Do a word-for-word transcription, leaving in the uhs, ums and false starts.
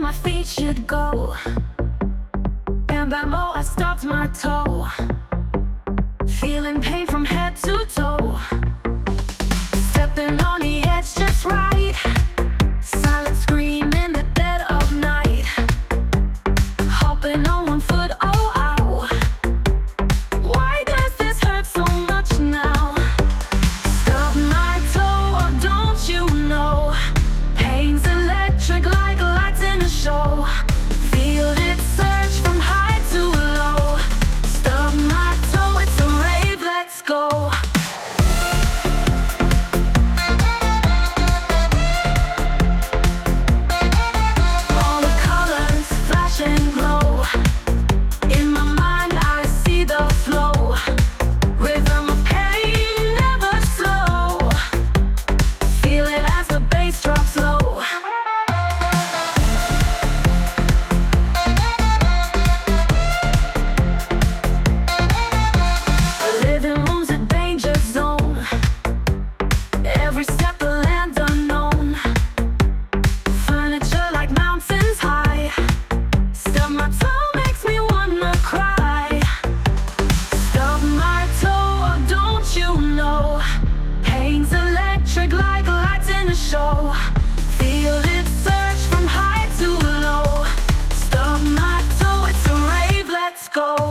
my feet should go. And by more I stopped my toe, feeling pain from head to toe. Stepping on the edge just right, silent scream in the dead of night. Hopping on one foot, oh ow. Why does this hurt so much now? Stub my toe, oh don't you know? Pain's electric like lights in a show. Feel it surge from high to low. Stub my toe, it's a rave, let's go. All the colors flash and glow. In my mind I see the flow. Rhythm of pain, never slow. Feel it as the bass drops low. Living room's a danger zone. Every step a land unknown. Furniture like mountains high. Stub my toe makes me wanna cry. Stub my toe, oh don't you know? Pain's electric like lights in a show. Feel it surge from high to low. Stub my toe, it's a rave, let's go.